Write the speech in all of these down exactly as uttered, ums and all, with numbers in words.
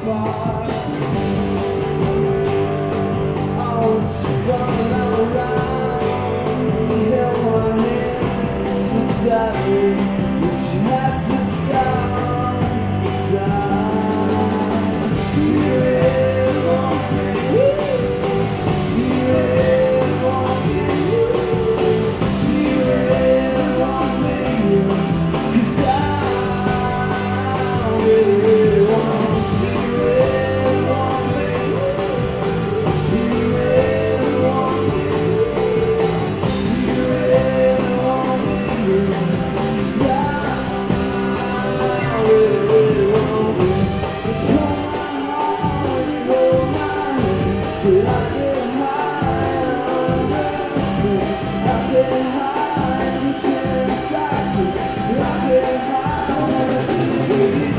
far. I was falling around. You held my hand so tightly that you had to stop. Time to live on me, to live on me, to live on me, 'cause I really want to live on me, to live on me, to live on me, 'cause I really want me. It's on my heart and on my head, but I get high on the sea. I get high on the chance I get. I get high on the sea.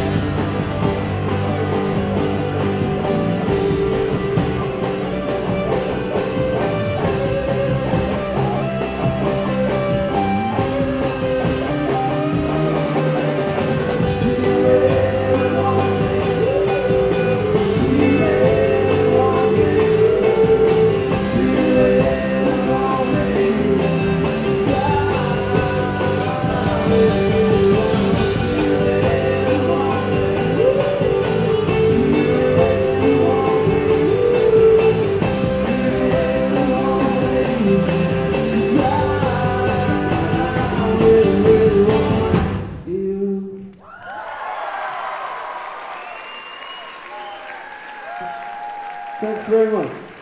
Thanks very much.